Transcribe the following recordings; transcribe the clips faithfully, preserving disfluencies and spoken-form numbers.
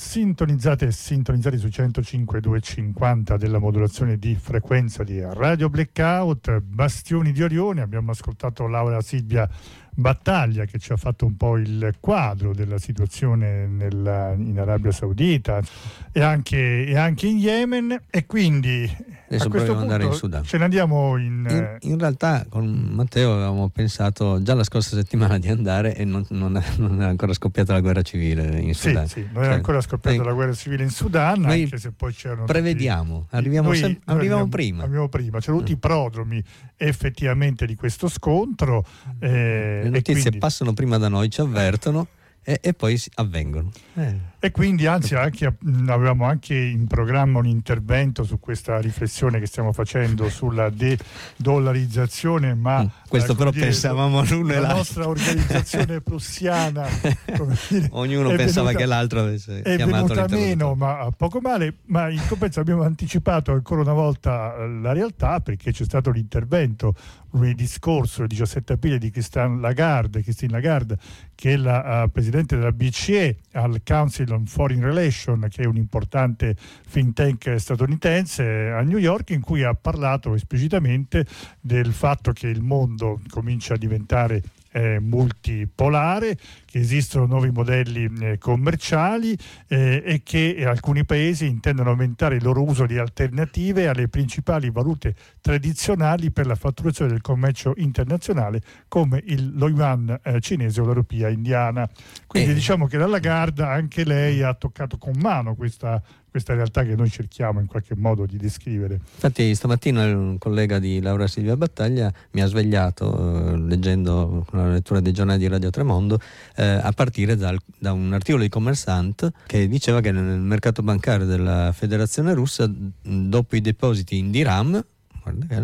Sintonizzate e sintonizzati su centocinque duecentocinquanta della modulazione di frequenza di Radio Blackout, Bastioni di Orione. Abbiamo ascoltato Laura Silvia Battaglia che ci ha fatto un po' il quadro della situazione nella, in Arabia Saudita e anche, e anche in Yemen, e quindi adesso a questo punto andare in Sudan. Ce ne andiamo in, in in realtà con Matteo avevamo pensato già la scorsa settimana di andare e non, non, è, non è ancora scoppiata la guerra civile in Sudan. Sì, sì, non è cioè, ancora scoppiata noi, la guerra civile in Sudan, anche se poi c'erano prevediamo, tutti, arriviamo, noi, sem- noi arriviamo arriviamo prima arriviamo prima, c'erano tutti mm. i prodromi effettivamente di questo scontro, eh, le notizie quindi, passano prima da noi, ci avvertono e, e poi avvengono eh. e quindi anzi anche, avevamo anche in programma un intervento su questa riflessione che stiamo facendo sulla de-dollarizzazione, ma mm. questo eh, però dire, pensavamo l'uno e l'altro, la nostra organizzazione prussiana come dire, ognuno pensava venuta, che l'altro avesse è chiamato venuta meno, ma poco male, ma in compenso abbiamo anticipato ancora una volta la realtà, perché c'è stato l'intervento lunedì scorso, il diciassette aprile, di Christine Lagarde, Christine Lagarde, che è la uh, presidente della B C E al Council on Foreign Relations, che è un importante think tank statunitense a New York, in cui ha parlato esplicitamente del fatto che il mondo comincia a diventare Eh, multipolare, che esistono nuovi modelli eh, commerciali eh, e che eh, alcuni paesi intendono aumentare il loro uso di alternative alle principali valute tradizionali per la fatturazione del commercio internazionale, come il, lo yuan eh, cinese o la rupia indiana. Quindi eh. diciamo che la Lagarde, anche lei, ha toccato con mano questa questa realtà che noi cerchiamo in qualche modo di descrivere. Infatti stamattina un collega di Laura Silvia Battaglia mi ha svegliato eh, leggendo la lettura dei giornali di Radio Tremondo eh, a partire dal, da un articolo di Commerzant che diceva che nel mercato bancario della Federazione Russa, dopo i depositi in dirham, guarda,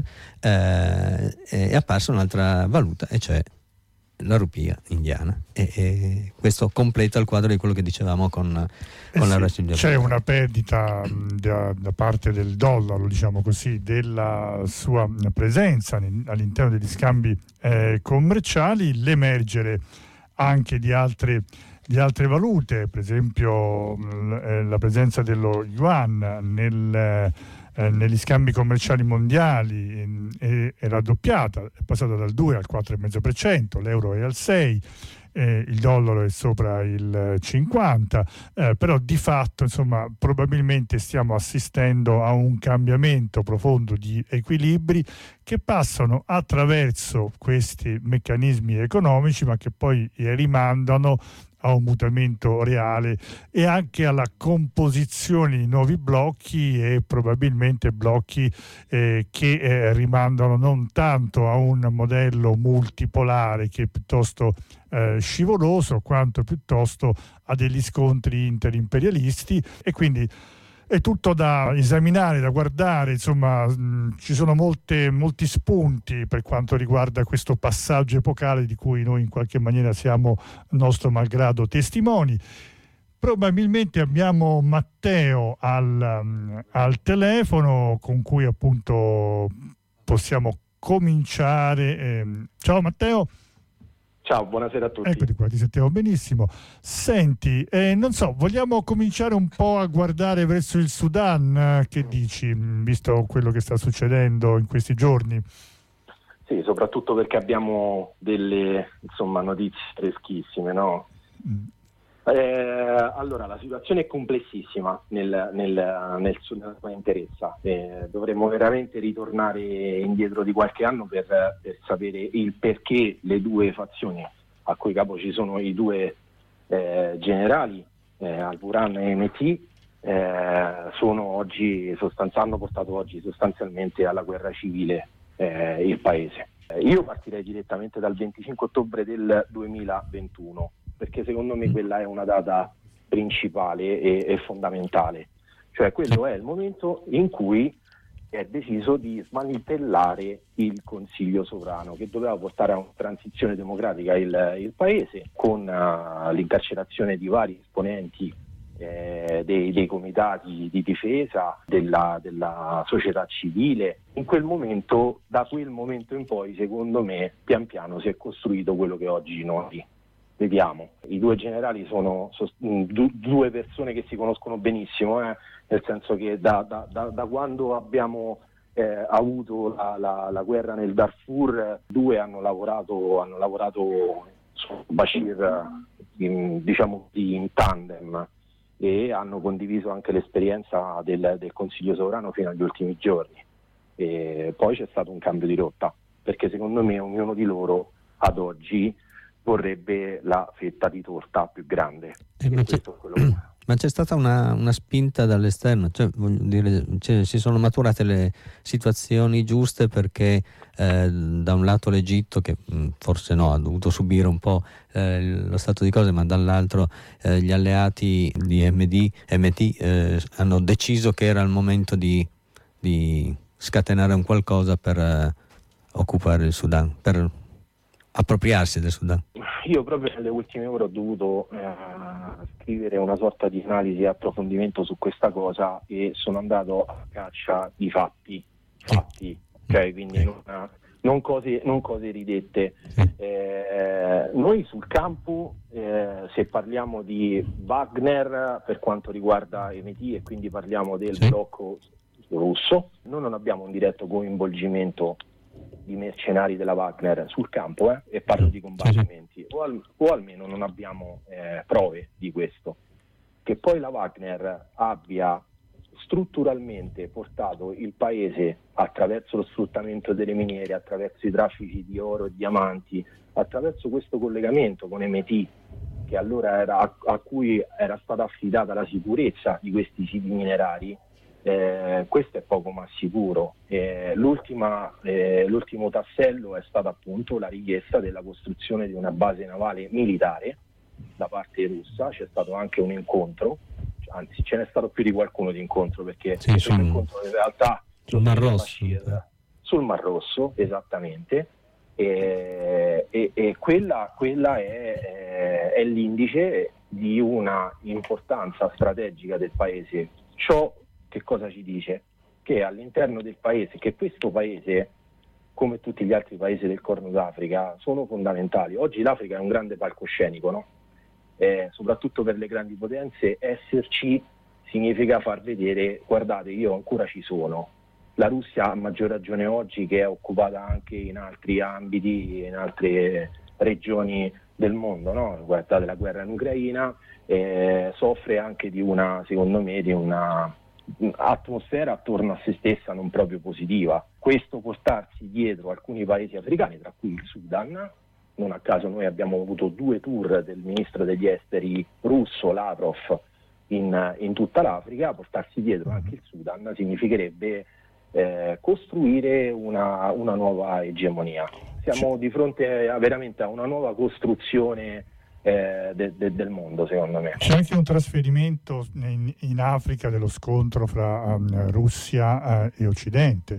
eh, è apparsa un'altra valuta, e cioè la rupia indiana, e, e questo completa il quadro di quello che dicevamo con, con eh la sì, c'è una perdita da, da parte del dollaro, diciamo così, della sua presenza all'interno degli scambi eh, commerciali, l'emergere anche di altre di altre valute, per esempio la presenza dello yuan nel Eh, negli scambi commerciali mondiali è, è raddoppiata, è passata dal due al quattro virgola cinque per cento, l'euro è al sei, eh, il dollaro è sopra il cinquanta, eh, però di fatto insomma probabilmente stiamo assistendo a un cambiamento profondo di equilibri che passano attraverso questi meccanismi economici, ma che poi rimandano a un mutamento reale e anche alla composizione di nuovi blocchi, e probabilmente blocchi eh, che eh, rimandano non tanto a un modello multipolare che è piuttosto eh, scivoloso, quanto piuttosto a degli scontri interimperialisti. E quindi è tutto da esaminare, da guardare, insomma mh, ci sono molte, molti spunti per quanto riguarda questo passaggio epocale di cui noi in qualche maniera siamo nostro malgrado testimoni. Probabilmente abbiamo Matteo al, um, al telefono, con cui appunto possiamo cominciare. Eh, ciao Matteo. Ciao, buonasera a tutti. Eccoti qua, ti sentiamo benissimo. Senti, eh, non so, vogliamo cominciare un po' a guardare verso il Sudan? Che dici, visto quello che sta succedendo in questi giorni? Sì, soprattutto perché abbiamo delle insomma notizie freschissime, no? Mm. Eh, allora, la situazione è complessissima nel, nel, nel Sudan che interessa. Eh, dovremmo veramente ritornare indietro di qualche anno per, per sapere il perché le due fazioni a cui capo ci sono i due eh, generali, eh, Al-Burhan e Hemeti, eh, sono oggi sostanzi- hanno portato oggi sostanzialmente alla guerra civile eh, il paese. Eh, io partirei direttamente dal venticinque ottobre del duemilaventuno, perché secondo me quella è una data principale e, e fondamentale, cioè quello è il momento in cui è deciso di smantellare il Consiglio sovrano, che doveva portare a una transizione democratica il, il paese, con uh, l'incarcerazione di vari esponenti eh, dei, dei comitati di difesa, della, della società civile. In quel momento, da quel momento in poi, secondo me, pian piano si è costruito quello che oggi noi vediamo. I due generali sono sost- du- due persone che si conoscono benissimo, eh? Nel senso che da, da, da, da quando abbiamo eh, avuto la, la, la guerra nel Darfur, due hanno lavorato, hanno lavorato su Bashir in, diciamo in tandem, e hanno condiviso anche l'esperienza del, del Consiglio sovrano fino agli ultimi giorni. E poi c'è stato un cambio di rotta, perché secondo me ognuno di loro ad oggi vorrebbe la fetta di torta più grande. Eh, ma, c'è, ma c'è stata una, una spinta dall'esterno, cioè, voglio dire, cioè, si sono maturate le situazioni giuste perché eh, da un lato l'Egitto, che mh, forse no, ha dovuto subire un po' eh, lo stato di cose, ma dall'altro eh, gli alleati di M D, M T eh, hanno deciso che era il momento di, di scatenare un qualcosa per eh, occupare il Sudan, per appropriarsi del Sudan. Io proprio nelle ultime ore ho dovuto eh, scrivere una sorta di analisi e approfondimento su questa cosa, e sono andato a caccia di fatti, fatti, cioè quindi non, non, cose, non cose ridette. Eh, noi sul campo, eh, se parliamo di Wagner per quanto riguarda M T, e quindi parliamo del sì. blocco russo, noi non abbiamo un diretto coinvolgimento di mercenari della Wagner sul campo, eh, e parlo di combattimenti, o, al, o almeno non abbiamo eh, prove di questo. Che poi la Wagner abbia strutturalmente portato il paese, attraverso lo sfruttamento delle miniere, attraverso i traffici di oro e diamanti, attraverso questo collegamento con M T, che allora era, a, a cui era stata affidata la sicurezza di questi siti minerari, Eh, questo è poco ma sicuro. Eh, l'ultima, eh, l'ultimo tassello è stata appunto la richiesta della costruzione di una base navale militare da parte russa. C'è stato anche un incontro, anzi ce n'è stato più di qualcuno di incontro, perché sì, il sul, incontro in realtà sul Mar Rosso, sul Mar Rosso, esattamente, e, e, e quella, quella è, è, è l'indice di una importanza strategica del paese. Ciò che cosa ci dice? Che all'interno del paese, che questo paese, come tutti gli altri paesi del Corno d'Africa, sono fondamentali. Oggi l'Africa è un grande palcoscenico, no? Eh, soprattutto per le grandi potenze, esserci significa far vedere: guardate, io ancora ci sono. La Russia, a maggior ragione oggi, che è occupata anche in altri ambiti, in altre regioni del mondo, no? Guardate la guerra in Ucraina, eh, soffre anche di una, secondo me, di una atmosfera attorno a se stessa non proprio positiva. Questo portarsi dietro alcuni paesi africani, tra cui il Sudan. Non a caso noi abbiamo avuto due tour del ministro degli esteri russo Lavrov in, in tutta l'Africa. Portarsi dietro anche il Sudan significherebbe eh, costruire una, una nuova egemonia. Siamo di fronte a, veramente a una nuova costruzione Eh, de, de, del mondo, secondo me. C'è anche un trasferimento in, in Africa dello scontro fra um, Russia uh, e Occidente.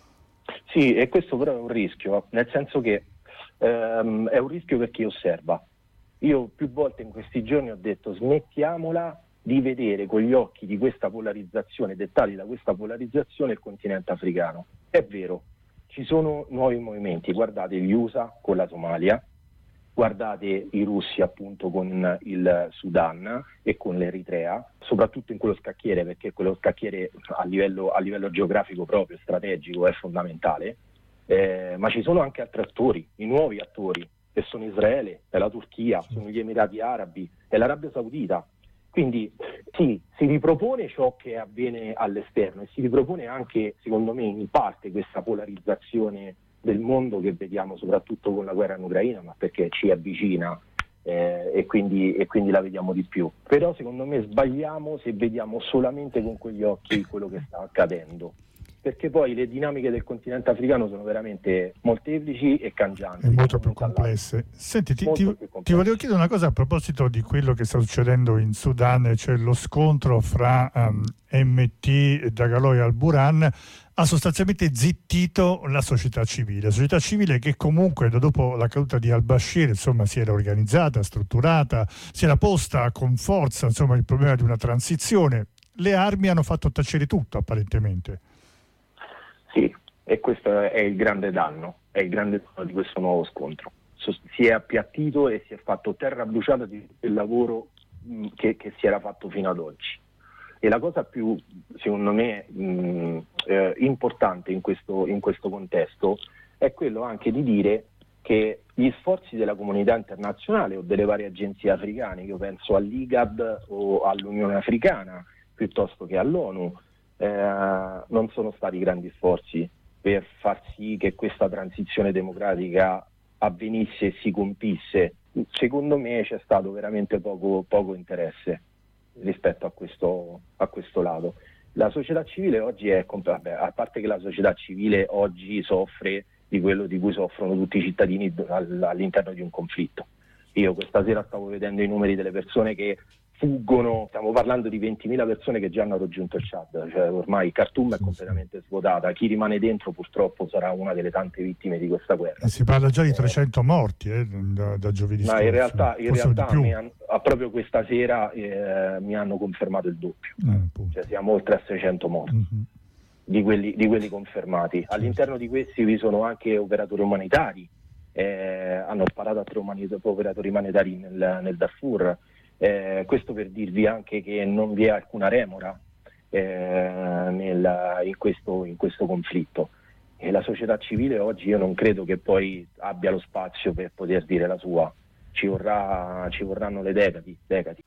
Sì, e questo però è un rischio, nel senso che um, è un rischio per chi osserva. Io più volte in questi giorni ho detto: smettiamola di vedere con gli occhi di questa polarizzazione, dettati da questa polarizzazione, il continente africano. È vero, ci sono nuovi movimenti, guardate gli U S A con la Somalia, guardate i russi appunto con il Sudan e con l'Eritrea, soprattutto in quello scacchiere, perché quello scacchiere a livello, a livello geografico proprio, strategico, è fondamentale, eh, ma ci sono anche altri attori, i nuovi attori, che sono Israele, è la Turchia, sono gli Emirati Arabi, è l'Arabia Saudita. Quindi sì, si ripropone ciò che avviene all'esterno, e si ripropone anche, secondo me, in parte questa polarizzazione del mondo che vediamo soprattutto con la guerra in Ucraina, ma perché ci avvicina eh, e, quindi, e quindi la vediamo di più. Però secondo me sbagliamo se vediamo solamente con quegli occhi quello che sta accadendo, perché poi le dinamiche del continente africano sono veramente molteplici e cangianti. E molto più complesse. Senti, ti, ti, ti volevo chiedere una cosa a proposito di quello che sta succedendo in Sudan, cioè lo scontro fra um, M T, Dagalo e Al-Burhan ha sostanzialmente zittito la società civile, la società civile che comunque dopo la caduta di al-Bashir, insomma, si era organizzata, strutturata, si era posta con forza, insomma, il problema di una transizione. Le armi hanno fatto tacere tutto, apparentemente. Sì, e questo è il grande danno, è il grande danno di questo nuovo scontro. si è appiattito e si è fatto terra bruciata di tutto il lavoro mh, che, che si era fatto fino ad oggi. E la cosa più, secondo me, mh, eh, importante in questo, in questo contesto è quello anche di dire che gli sforzi della comunità internazionale o delle varie agenzie africane, io penso all'I G A D o all'Unione Africana piuttosto che all'ONU, eh, non sono stati grandi sforzi per far sì che questa transizione democratica avvenisse e si compisse. Secondo me c'è stato veramente poco, poco interesse rispetto a questo, a questo lato. La società civile oggi è, vabbè, a parte che la società civile oggi soffre di quello di cui soffrono tutti i cittadini all'interno di un conflitto. Io questa sera stavo vedendo i numeri delle persone che fuggono, stiamo parlando di ventimila persone che già hanno raggiunto il Chad, cioè ormai Khartoum è completamente svuotata, chi rimane dentro purtroppo sarà una delle tante vittime di questa guerra. E si parla già di trecento morti eh, da, da giovedì scorso. Ma in realtà, in realtà mi hanno, proprio questa sera eh, mi hanno confermato il doppio, eh, cioè siamo oltre a seicento morti. Mm-hmm. Di quelli, di quelli confermati. All'interno di questi vi sono anche operatori umanitari, eh, hanno sparato a tre umanit- operatori umanitari nel, nel Darfur, eh, questo per dirvi anche che non vi è alcuna remora eh, nel, in, questo, in questo conflitto, e la società civile oggi io non credo che poi abbia lo spazio per poter dire la sua, ci, vorrà, ci vorranno le decadi, decadi.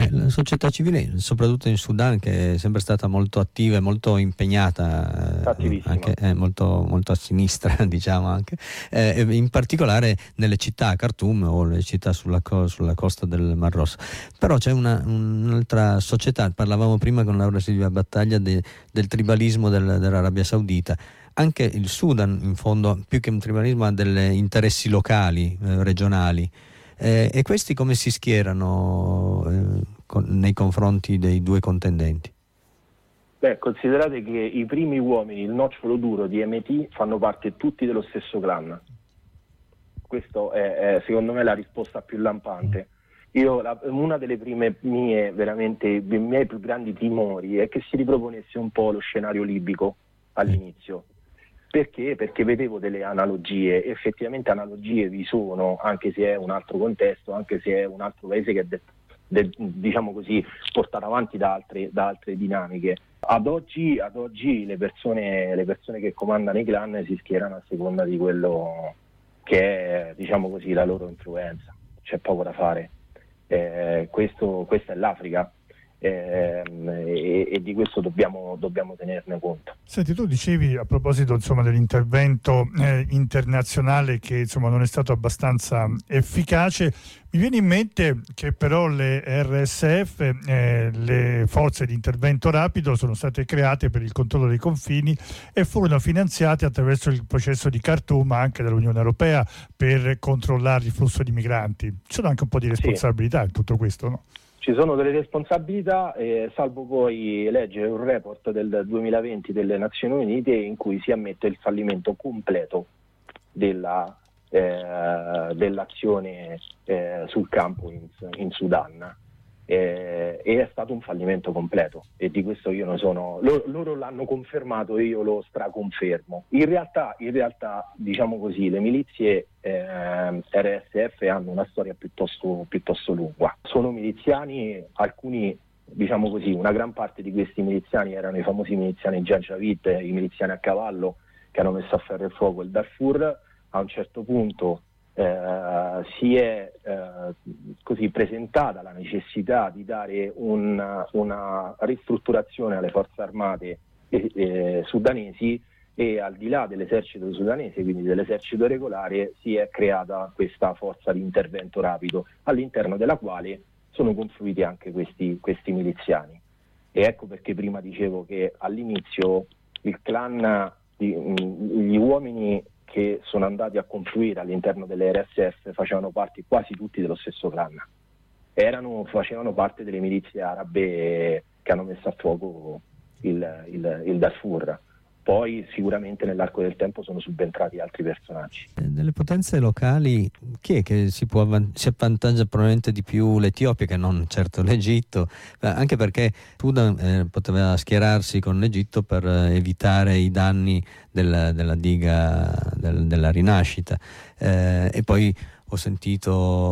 Eh, la società civile, soprattutto in Sudan, che è sempre stata molto attiva e molto impegnata, eh, anche eh, molto, molto a sinistra, diciamo anche, eh, in particolare nelle città, Khartoum o le città sulla, co- sulla costa del Mar Rosso. Però c'è una, un'altra società, parlavamo prima con Laura Silvia Battaglia de, del tribalismo del, dell'Arabia Saudita. Anche il Sudan, in fondo, più che un tribalismo, ha degli interessi locali, eh, regionali. Eh, e questi come si schierano eh, con, nei confronti dei due contendenti? Beh, considerate che i primi uomini, il nocciolo duro di M T, fanno parte tutti dello stesso clan. Questa è, è secondo me la risposta più lampante. Io, la, una delle prime mie, veramente, dei miei più grandi timori è che si riproponesse un po' lo scenario libico all'inizio. Perché? Perché vedevo delle analogie, effettivamente analogie vi sono, anche se è un altro contesto, anche se è un altro paese che è de, de, diciamo così, portato avanti da altre, da altre dinamiche. Ad oggi, ad oggi le persone, le persone che comandano i clan si schierano a seconda di quello che è, diciamo così, la loro influenza. C'è poco da fare. Eh, questo, questa è l'Africa. Eh, e, e di questo dobbiamo, dobbiamo tenerne conto. Senti, tu dicevi a proposito insomma dell'intervento eh, internazionale che insomma non è stato abbastanza efficace. Mi viene in mente che però le R S F, eh, le forze di intervento rapido, sono state create per il controllo dei confini e furono finanziate attraverso il processo di Khartoum anche dall'Unione Europea per controllare il flusso di migranti. Ci sono anche un po' di responsabilità sì. in tutto questo, no? Ci sono delle responsabilità, eh, salvo poi leggere un report del duemilaventi delle Nazioni Unite in cui si ammette il fallimento completo della, eh, dell'azione eh, sul campo in, in Sudan. Eh, e è stato un fallimento completo e di questo io ne sono loro, loro l'hanno confermato e io lo straconfermo. In realtà, in realtà diciamo così, le milizie eh, R S F hanno una storia piuttosto, piuttosto lunga. Sono miliziani, alcuni, diciamo così, una gran parte di questi miliziani erano i famosi miliziani Janjaweed, i miliziani a cavallo che hanno messo a ferro e fuoco il Darfur. A un certo punto Eh, si è eh, così presentata la necessità di dare un, una ristrutturazione alle forze armate eh, eh, sudanesi e al di là dell'esercito sudanese, quindi dell'esercito regolare, si è creata questa forza di intervento rapido all'interno della quale sono confluiti anche questi, questi miliziani. E ecco perché prima dicevo che all'inizio il clan, di, gli uomini che sono andati a confluire all'interno delle R S F facevano parte quasi tutti dello stesso clan, erano, facevano parte delle milizie arabe che hanno messo a fuoco il, il, il Darfur. Poi sicuramente nell'arco del tempo sono subentrati altri personaggi. Delle potenze locali, chi è che si, può avvan- si avvantaggia probabilmente di più? L'Etiopia, che non certo l'Egitto, anche perché Sudan eh, poteva schierarsi con l'Egitto per eh, evitare i danni del, della diga del, della rinascita. Eh, e poi ho sentito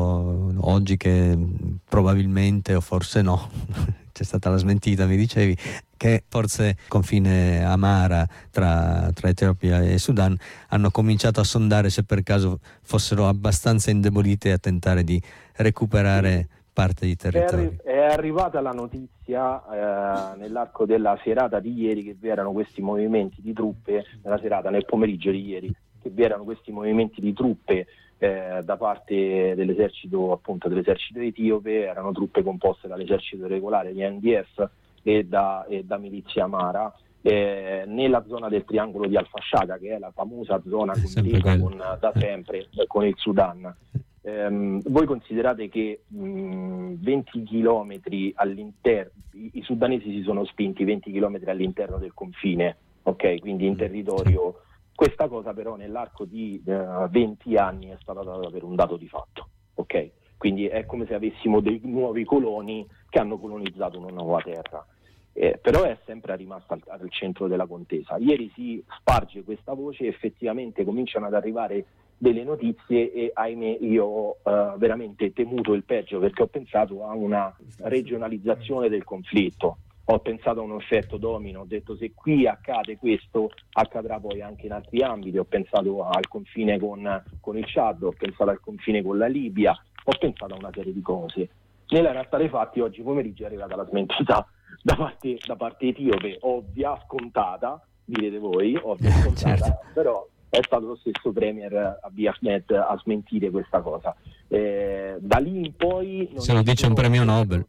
oggi che probabilmente, o forse no, c'è stata la smentita, mi dicevi, che forse confine Amara tra, tra Etiopia e Sudan hanno cominciato a sondare se per caso fossero abbastanza indebolite a tentare di recuperare parte di territorio. È, arri- è arrivata la notizia eh, nell'arco della serata di ieri che vi erano questi movimenti di truppe, nella serata, nel pomeriggio di ieri, che vi erano questi movimenti di truppe eh, da parte dell'esercito, appunto dell'esercito etiope. Erano truppe composte dall'esercito regolare, gli N D F, e da, e da milizia Amara, eh, nella zona del triangolo di Al-Fashaga, che è la famosa zona condivisa con, da sempre con il Sudan. Eh, voi considerate che mh, venti chilometri all'interno, i, i sudanesi si sono spinti venti chilometri all'interno del confine, ok? Quindi in territorio. Questa cosa però nell'arco di uh, venti anni è stata data per un dato di fatto, ok? Quindi è come se avessimo dei nuovi coloni che hanno colonizzato una nuova terra. Eh, però è sempre rimasta al, al centro della contesa. Ieri si sparge questa voce, effettivamente cominciano ad arrivare delle notizie e ahimè io ho uh, veramente temuto il peggio, perché ho pensato a una regionalizzazione del conflitto, ho pensato a un effetto domino, ho detto se qui accade questo accadrà poi anche in altri ambiti, ho pensato al confine con, con il Chad, ho pensato al confine con la Libia, ho pensato a una serie di cose. Nella realtà dei fatti oggi pomeriggio è arrivata la smentita da parte, da parte etiope, ovvia, scontata, direte voi, ovvia, scontata, certo. Però è stato lo stesso premier Abiy Ahmed a smentire questa cosa. Eh, da lì in poi... Se lo dice un premio Nobel.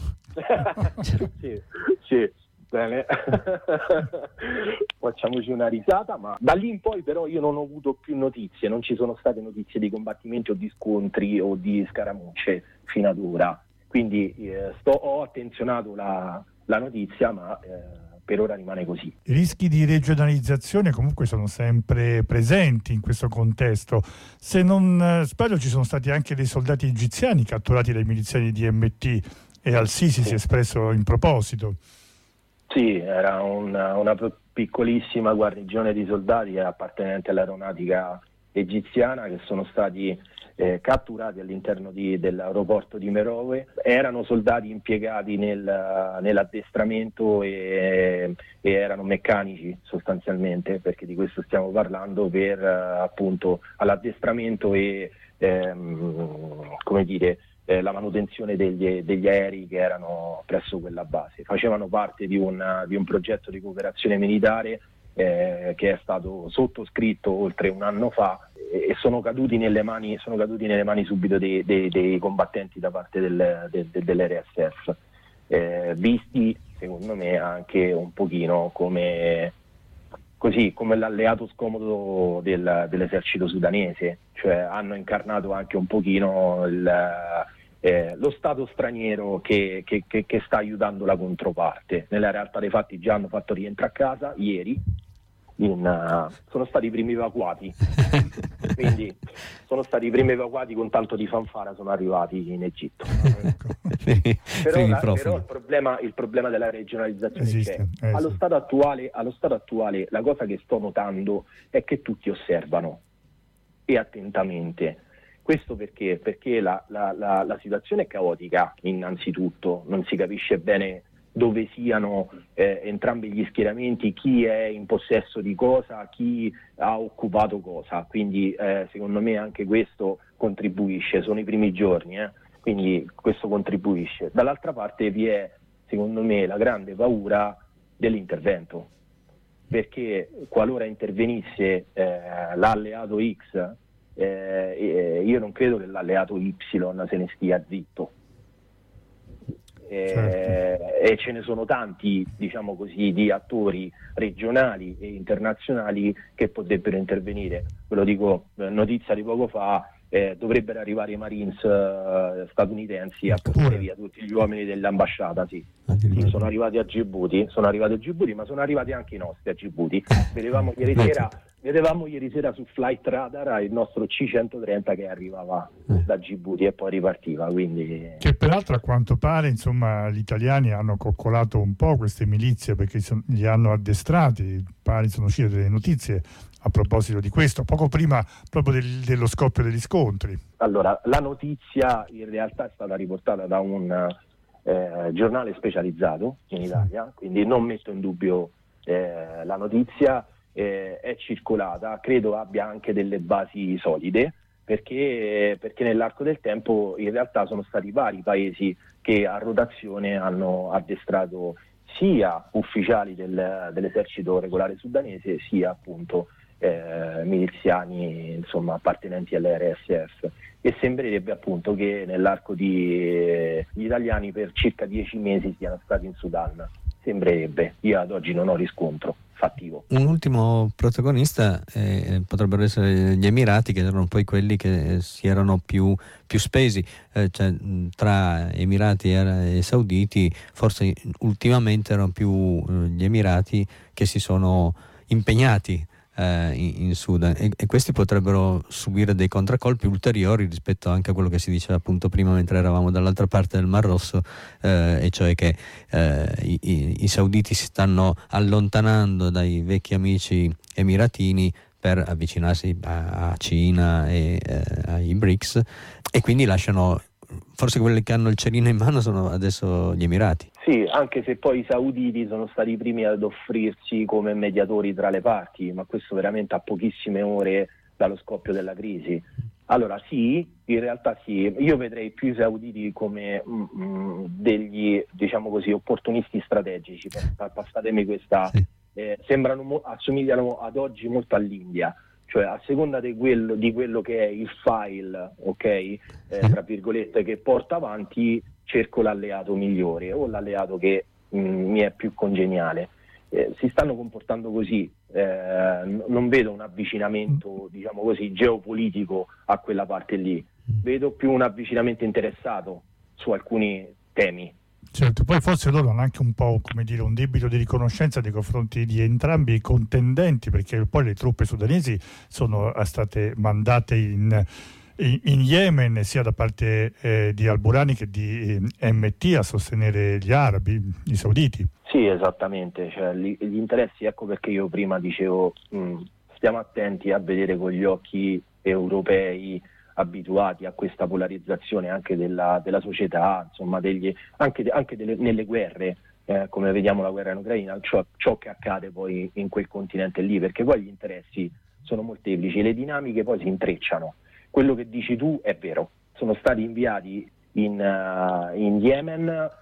sì, sì, bene. Facciamoci una risata, ma da lì in poi però io non ho avuto più notizie, non ci sono state notizie di combattimenti o di scontri o di scaramucce fino ad ora. Quindi eh, sto, ho attenzionato la, la notizia, ma... Eh, per ora rimane così. I rischi di regionalizzazione comunque sono sempre presenti in questo contesto. Se non sbaglio ci sono stati anche dei soldati egiziani catturati dai miliziani di M T e Al-Sisi sì. si è espresso in proposito. Sì, era una, una piccolissima guarnigione di soldati appartenenti all'aeronautica egiziana che sono stati eh, catturati all'interno di, dell'aeroporto di Merowe. Erano soldati impiegati nel, nell'addestramento e, e erano meccanici sostanzialmente, perché di questo stiamo parlando, per appunto all'addestramento e ehm, come dire eh, la manutenzione degli, degli aerei che erano presso quella base. Facevano parte di un, di un progetto di cooperazione militare eh, che è stato sottoscritto oltre un anno fa e sono caduti nelle mani, sono caduti nelle mani subito dei, dei, dei combattenti da parte del, del, dell'R S F, eh, visti secondo me anche un pochino come, così, come l'alleato scomodo del, dell'esercito sudanese, cioè hanno incarnato anche un pochino il, eh, lo stato straniero che, che, che, che sta aiutando la controparte. Nella realtà dei fatti già hanno fatto rientro a casa ieri. In, uh, sono stati i primi evacuati, quindi sono stati i primi evacuati con tanto di fanfara, sono arrivati in Egitto. però, la, però il, problema, il problema della regionalizzazione esiste, c'è. Eh, allo, sì. stato attuale, allo stato attuale la cosa che sto notando è che tutti osservano e attentamente. Questo perché? Perché la, la, la, la situazione è caotica innanzitutto, non si capisce bene dove siano eh, entrambi gli schieramenti, chi è in possesso di cosa, chi ha occupato cosa, quindi eh, secondo me anche questo contribuisce, sono i primi giorni, eh? Quindi questo contribuisce. Dall'altra parte vi è secondo me la grande paura dell'intervento, perché qualora intervenisse eh, l'alleato X, eh, io non credo che l'alleato Y se ne stia zitto. Eh, certo. E ce ne sono tanti, diciamo così, di attori regionali e internazionali che potrebbero intervenire. Ve lo dico, notizia di poco fa, eh, dovrebbero arrivare i Marines eh, statunitensi a portare via tutti gli uomini dell'ambasciata. Sì. Sì, sono arrivati a Gibuti, sono arrivati a Gibuti, ma sono arrivati anche i nostri a Gibuti. Vedevamo ieri sera, vedevamo ieri sera su Flight Radar il nostro C centotrenta che arrivava da Gibuti e poi ripartiva. Quindi... Che peraltro a quanto pare, insomma, gli italiani hanno coccolato un po' queste milizie perché son, li hanno addestrati, pare sono uscite delle notizie a proposito di questo, poco prima proprio del, dello scoppio degli scontri. Allora, la notizia in realtà è stata riportata da un eh, giornale specializzato in Italia, quindi non metto in dubbio eh, la notizia, eh, è circolata, credo abbia anche delle basi solide, perché, perché nell'arco del tempo in realtà sono stati vari paesi che a rotazione hanno addestrato sia ufficiali del, dell'esercito regolare sudanese, sia appunto eh, miliziani, insomma, appartenenti all'R S F, e sembrerebbe appunto che nell'arco di eh, gli italiani per circa dieci mesi siano stati in Sudan. Sembrerebbe, io ad oggi non ho riscontro fattivo. Un ultimo protagonista eh, potrebbero essere gli Emirati, che erano poi quelli che si erano più, più spesi, eh, cioè, tra Emirati e, e Sauditi forse ultimamente erano più eh, gli Emirati che si sono impegnati eh, in, in Sudan, e, e questi potrebbero subire dei contraccolpi ulteriori rispetto anche a quello che si diceva appunto prima mentre eravamo dall'altra parte del Mar Rosso, eh, e cioè che eh, i, i, i sauditi si stanno allontanando dai vecchi amici emiratini per avvicinarsi a, a Cina e eh, ai BRICS, e quindi lasciano, forse quelli che hanno il cerino in mano sono adesso gli Emirati. Sì, anche se poi i sauditi sono stati i primi ad offrirsi come mediatori tra le parti, ma questo veramente a pochissime ore dallo scoppio della crisi. Allora sì, in realtà sì, io vedrei più i sauditi come mm, degli, diciamo così, opportunisti strategici, passatemi questa, sì. eh, sembrano, assomigliano ad oggi molto all'India, cioè a seconda di quello, di quello che è il file, ok, eh, tra virgolette, che porta avanti, cerco l'alleato migliore o l'alleato che mh, mi è più congeniale. Eh, si stanno comportando così, eh, n- non vedo un avvicinamento, diciamo così, geopolitico a quella parte lì, vedo più un avvicinamento interessato su alcuni temi. Certo, poi forse loro hanno anche un po', come dire, un debito di riconoscenza nei confronti di entrambi i contendenti, perché poi le truppe sudanesi sono state mandate in, in, in Yemen sia da parte eh, di Al-Burani che di eh, M T a sostenere gli arabi, i sauditi. Sì, esattamente, cioè, gli, gli interessi, ecco perché io prima dicevo mh, stiamo attenti a vedere con gli occhi europei abituati a questa polarizzazione anche della, della società, insomma, degli, anche, anche delle, nelle guerre, eh, come vediamo la guerra in Ucraina, ciò, ciò che accade poi in quel continente lì, perché poi gli interessi sono molteplici, le dinamiche poi si intrecciano. Quello che dici tu è vero, sono stati inviati in, uh, in Yemen,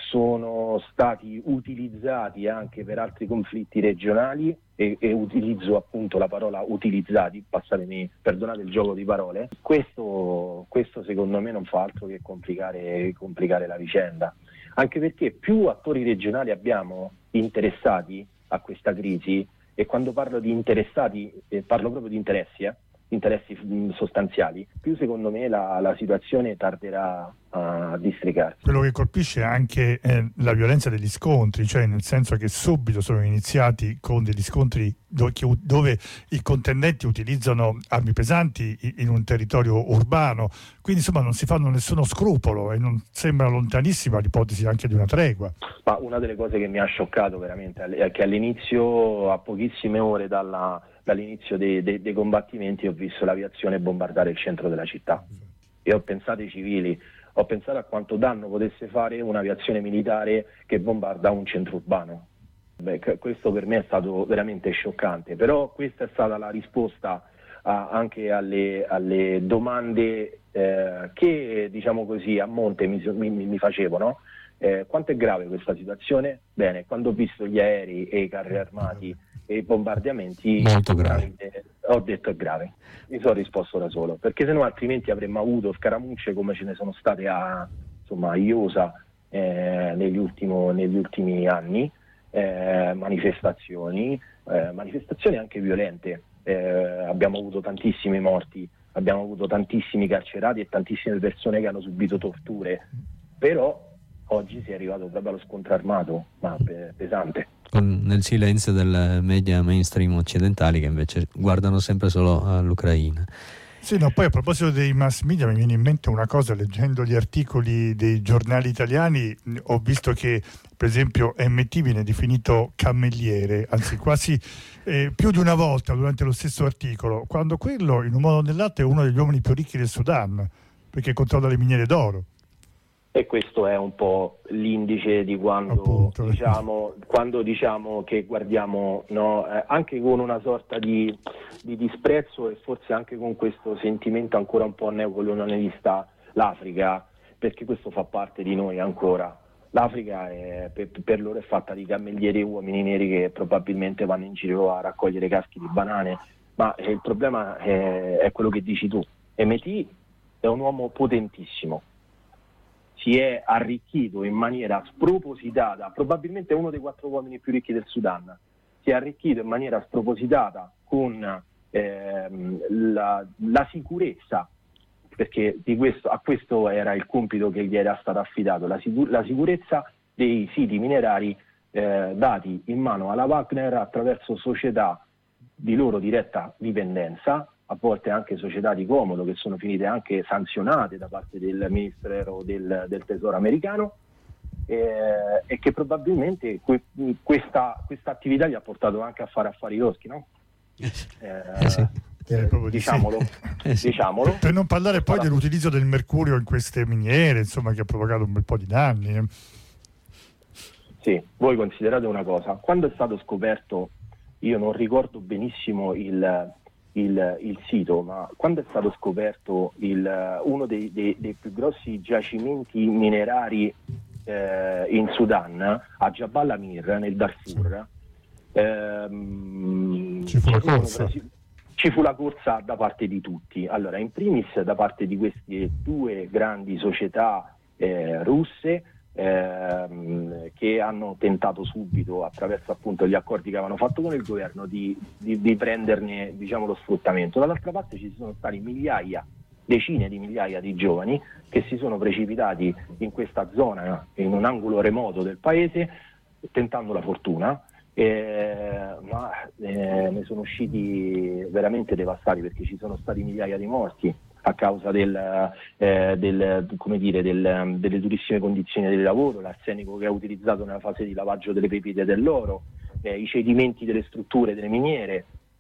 sono stati utilizzati anche per altri conflitti regionali e, e utilizzo appunto la parola utilizzati, passatemi, perdonate il gioco di parole. Questo, questo secondo me non fa altro che complicare, complicare la vicenda, anche perché più attori regionali abbiamo interessati a questa crisi, e quando parlo di interessati eh, parlo proprio di interessi, eh, interessi mh, sostanziali, più secondo me la, la situazione tarderà a districarsi. Quello che colpisce è anche eh, la violenza degli scontri, cioè nel senso che subito sono iniziati con degli scontri dove, dove i contendenti utilizzano armi pesanti in un territorio urbano, quindi insomma non si fanno nessuno scrupolo e non sembra lontanissima l'ipotesi anche di una tregua. Ma una delle cose che mi ha scioccato veramente è che all'inizio, a pochissime ore dalla, dall'inizio dei, dei, dei combattimenti, ho visto l'aviazione bombardare il centro della città e ho pensato ai civili, ho pensato a quanto danno potesse fare un'aviazione militare che bombarda un centro urbano. Beh, questo per me è stato veramente scioccante, però questa è stata la risposta a, anche alle, alle domande eh, che, diciamo così, a monte mi, mi, mi facevo, no? Eh, quanto è grave questa situazione? Bene, quando ho visto gli aerei e i carri armati e i bombardiamenti, molto grave, ho detto è grave. Mi sono risposto da solo, perché sennò altrimenti avremmo avuto scaramucce come ce ne sono state a, insomma, a Iosa eh, negli, ultimo, negli ultimi anni, eh, manifestazioni, eh, manifestazioni anche violente. Eh, abbiamo avuto tantissimi morti, abbiamo avuto tantissimi carcerati e tantissime persone che hanno subito torture, però oggi si è arrivato proprio allo scontro armato, ma pesante. Con, nel silenzio del media mainstream occidentali che invece guardano sempre solo all'Ucraina. Sì, no, poi a proposito dei mass media mi viene in mente una cosa, leggendo gli articoli dei giornali italiani ho visto che per esempio M T viene definito cammelliere, anzi quasi eh, più di una volta durante lo stesso articolo, quando quello in un modo o nell'altro è uno degli uomini più ricchi del Sudan, perché controlla le miniere d'oro. E questo è un po' l'indice di quando Appunto. diciamo quando diciamo che guardiamo, no, eh, anche con una sorta di, di disprezzo e forse anche con questo sentimento ancora un po' neocolonialista l'Africa, perché questo fa parte di noi ancora. L'Africa è, per, per loro è fatta di cammellieri e uomini neri che probabilmente vanno in giro a raccogliere caschi di banane, ma eh, il problema è, è quello che dici tu. M T è un uomo potentissimo, si è arricchito in maniera spropositata, probabilmente è uno dei quattro uomini più ricchi del Sudan, si è arricchito in maniera spropositata con ehm, la, la sicurezza, perché di questo, a questo era il compito che gli era stato affidato, la, sicur- la sicurezza dei siti minerari eh, dati in mano alla Wagner attraverso società di loro diretta dipendenza, a volte anche società di comodo che sono finite anche sanzionate da parte del Ministero del, del Tesoro americano eh, e che probabilmente que, questa, questa attività gli ha portato anche a fare affari loschi, no? Eh, eh sì. Eh, diciamolo, sì. sì. diciamolo. Per non parlare poi dell'utilizzo del mercurio in queste miniere, insomma, che ha provocato un bel po' di danni. Eh. Sì, voi considerate una cosa, quando è stato scoperto, io non ricordo benissimo il il, il sito, ma quando è stato scoperto il, uno dei, dei, dei più grossi giacimenti minerari eh, in Sudan, a Jabal Amir, nel Darfur, ehm, ci fu la corsa. Ci fu la corsa da parte di tutti. Allora, in primis da parte di queste due grandi società eh, russe, ehm, che hanno tentato subito, attraverso appunto gli accordi che avevano fatto con il governo, di, di, di prenderne, diciamo, lo sfruttamento. Dall'altra parte ci sono stati migliaia, decine di migliaia di giovani che si sono precipitati in questa zona, in un angolo remoto del paese, tentando la fortuna. Eh, ma eh, ne sono usciti veramente devastati, perché ci sono stati migliaia di morti a causa del, eh, del, come dire, del, delle durissime condizioni di lavoro, l'arsenico che è utilizzato nella fase di lavaggio delle pepite dell'oro, eh, i cedimenti delle strutture, delle miniere,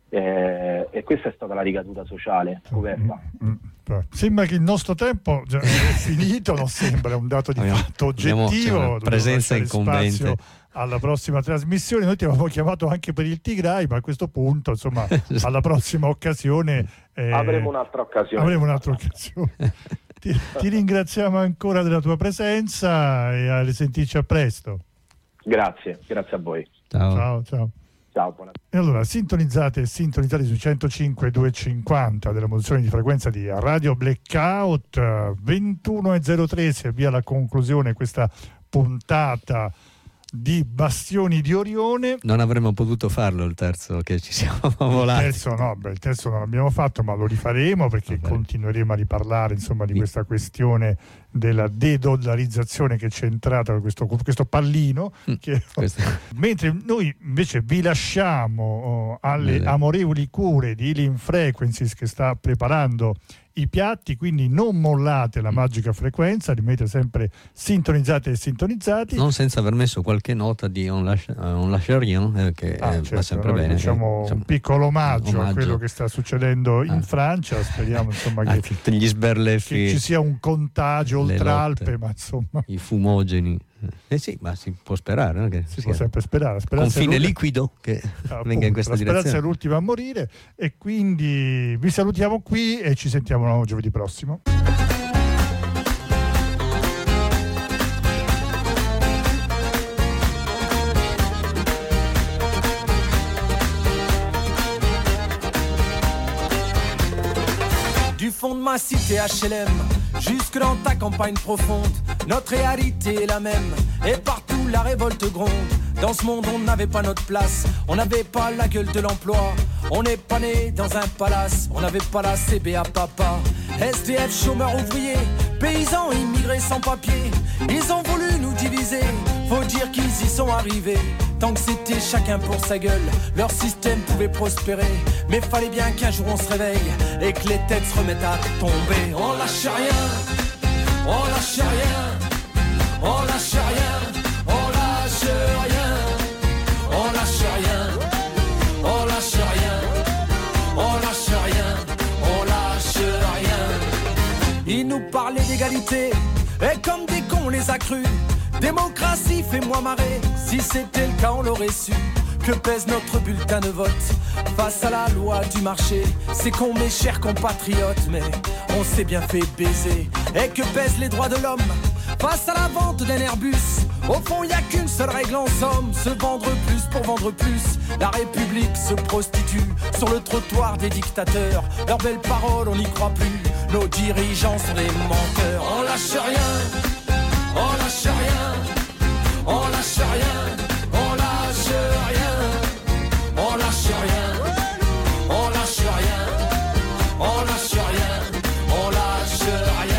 eh, e questa è stata la ricaduta sociale scoperta. Mm, mm, sembra che il nostro tempo già è finito, non sembra, è un dato di abbiamo, fatto oggettivo. Abbiamo presenza incombente alla prossima trasmissione. Noi ti avevamo chiamato anche per il Tigray, ma a questo punto, insomma, alla prossima occasione eh, avremo un'altra occasione. Avremo un'altra occasione. ti, ti ringraziamo ancora della tua presenza e a risentirci a presto. Grazie, grazie a voi. Ciao, ciao. ciao. Ciao, buonasera. E allora, sintonizzate e sintonizzate su centocinque duecentocinquanta della modulazione di frequenza di Radio Blackout. Ventuno e zero tre si avvia alla conclusione questa puntata di Bastioni di Orione. Non avremmo potuto farlo il terzo, che ci siamo volati. Il terzo no, beh, il terzo non l'abbiamo fatto, ma lo rifaremo, perché Vabbè. continueremo a riparlare, insomma, di sì. questa questione della de-dollarizzazione che c'è entrata con questo, questo pallino. Mm, che... Mentre noi invece vi lasciamo oh, alle Bene. amorevoli cure di Healing Frequencies, che sta preparando i piatti, quindi non mollate la magica frequenza, rimanete sempre sintonizzate e sintonizzati. Non senza aver messo qualche nota di On Lâche Rien, eh, che ah, eh, certo, va sempre no, bene. Diciamo, eh, diciamo un piccolo omaggio, omaggio a quello che sta succedendo in ah. Francia. Speriamo insomma che, tutti gli sberleffi, che ci sia un contagio oltre Alpe, ma insomma i fumogeni. Eh sì, ma si può sperare, no? Che si può sempre sperare. Confine liquido che appunto, venga in questa la direzione. La speranza è l'ultima a morire, e quindi vi salutiamo qui e ci sentiamo giovedì prossimo. Du fond de ma cité H L M jusque dans ta campagne profonde, notre réalité est la même, et partout la révolte gronde. Dans ce monde on n'avait pas notre place, on n'avait pas la gueule de l'emploi, on n'est pas né dans un palace, on n'avait pas la C B A papa. S D F, chômeurs ouvriers, paysans immigrés sans papier, ils ont voulu nous diviser, faut dire qu'ils y sont arrivés. Tant que c'était chacun pour sa gueule, leur système pouvait prospérer, mais fallait bien qu'un jour on se réveille et que les têtes se remettent à tomber. On lâche rien, on lâche rien, on lâche rien, on lâche rien, on lâche rien, on lâche rien, on lâche rien, on lâche rien. Ils nous parlaient d'égalité, et comme des cons on les a crus. Démocratie, fais-moi marrer, si c'était le cas on l'aurait su. Que pèse notre bulletin de vote face à la loi du marché? C'est con mes chers compatriotes, mais on s'est bien fait baiser. Et que pèsent les droits de l'homme face à la vente d'un Airbus? Au fond y a qu'une seule règle en somme, se vendre plus pour vendre plus. La République se prostitue sur le trottoir des dictateurs. Leurs belles paroles on n'y croit plus, nos dirigeants sont des menteurs. On lâche rien, on lâche rien, on lâche rien, on lâche rien, on lâche rien, on lâche rien, on lâche rien, on lâche rien.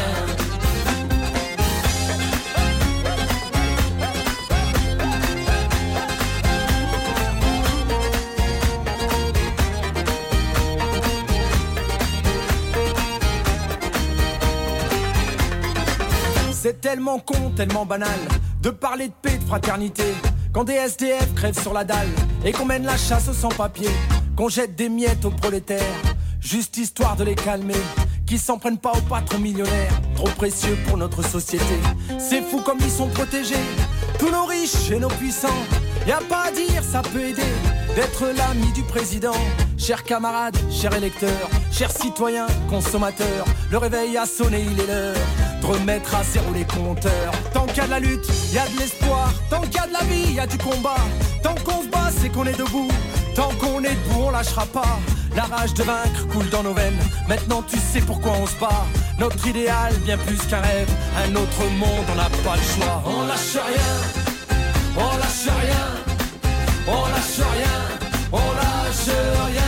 C'est tellement con, tellement banal de parler de paix, de fraternité, quand des S D F crèvent sur la dalle et qu'on mène la chasse aux sans-papiers, qu'on jette des miettes aux prolétaires, juste histoire de les calmer, qui s'en prennent pas aux patrons millionnaires, trop précieux pour notre société. C'est fou comme ils sont protégés, tous nos riches et nos puissants. Y a pas à dire, ça peut aider, d'être l'ami du président. Chers camarades, chers électeurs, chers citoyens, consommateurs, le réveil a sonné, il est l'heure de remettre à zéro les compteurs. Tant qu'il y a de la lutte, il y a de l'espoir. Tant qu'il y a de la vie, il y a du combat. Tant qu'on se bat, c'est qu'on est debout. Tant qu'on est debout, on lâchera pas. La rage de vaincre coule dans nos veines. Maintenant tu sais pourquoi on se bat. Notre idéal, bien plus qu'un rêve. Un autre monde, on n'a pas le choix. On lâche rien, on lâche rien, on lâche rien, on lâche rien.